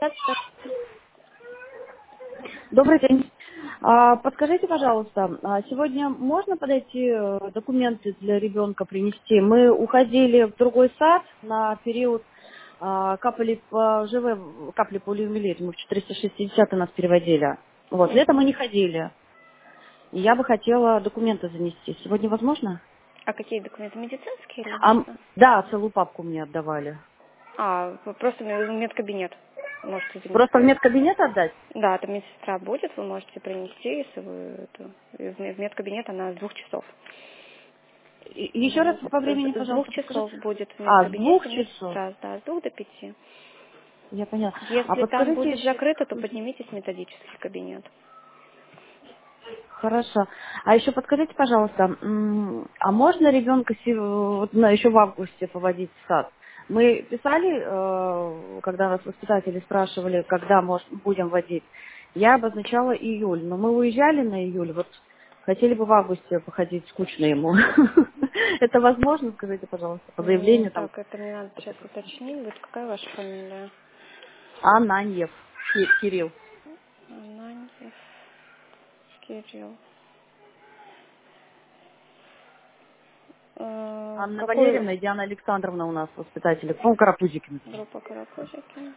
Добрый день. Подскажите, пожалуйста, сегодня можно подойти документы для ребенка принести? Мы уходили в другой сад на период капали ЖВ, капли полиомиелит. Мы в 460 нас переводили. Вот, летом мы не ходили. И я бы хотела документы занести. Сегодня возможно? А какие документы? Медицинские или А, что? да, целую папку мне отдавали. Вы просто в медкабинет можете Просто в занести. медкабинет отдать? Да, там медсестра будет, вы можете принести, если вы в медкабинет, она с 2 часов. Еще раз Вот. по времени, С двух пожалуйста, подскажите. часов будет в С 2 медкабинете часов. медсестра, да, с 2 до 5. Я поняла. А Если там подскажите будет еще... закрыто, то поднимитесь в методический кабинет. Хорошо. А еще подскажите, пожалуйста, а можно ребенка еще в августе поводить в сад? Мы писали, когда нас воспитатели спрашивали, когда будем водить, я обозначала июль, но мы уезжали на июль, вот хотели бы в августе походить, скучно ему. Это возможно, скажите, пожалуйста, по заявлению там. Так, это мне надо сейчас уточнить. Вот какая ваша фамилия? Ананьев Кирилл. Ананьев Кирилл. Анна Какой Валерьевна и Диана Александровна у нас воспитатели. Ну, Карапузикина. группа карапузики?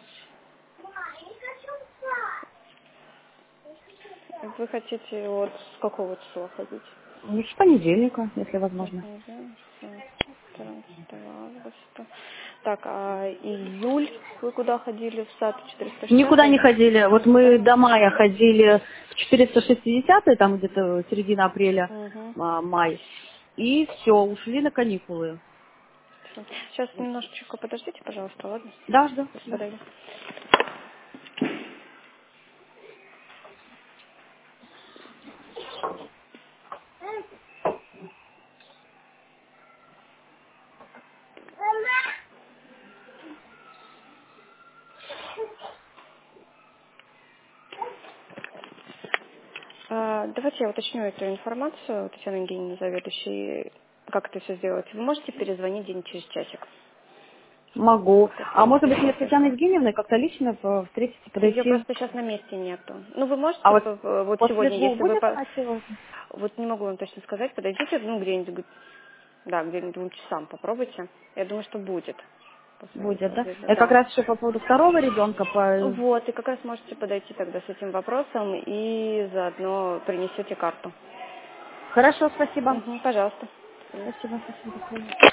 Вы хотите вот с какого числа ходить? Ну, с понедельника, если возможно. Понедельник, 14 августа. Так, а июль вы куда ходили? В сад Никуда не 460? ходили. Вот Никуда мы не до мая ходили. ходили в 460, там где-то середина апреля, Угу. май. И все, ушли на каникулы. Сейчас немножечко подождите, пожалуйста, ладно? Да, жду. Сейчас Да. подойду. Давайте я уточню эту информацию, Татьяна Евгеньевна, заведующей, как это все сделать. Вы можете перезвонить день через часик? Могу. А может быть, мне с Татьяной Хорошо. Евгеньевной как-то лично встретиться, Ее подойти? просто сейчас на месте нету. Ну, вы А можете вот вот после сегодня, 2 если вы... будет она сегодня? Вот не могу вам точно сказать, подойдите, ну, где-нибудь, да, где-нибудь 2 часам попробуйте. Я думаю, что будет. Будет, да? После, Это как да. раз еще по поводу второго ребенка. Вот, и как раз можете подойти тогда с этим вопросом и заодно принесете карту. Хорошо, спасибо. Пожалуйста. Спасибо, до свидания.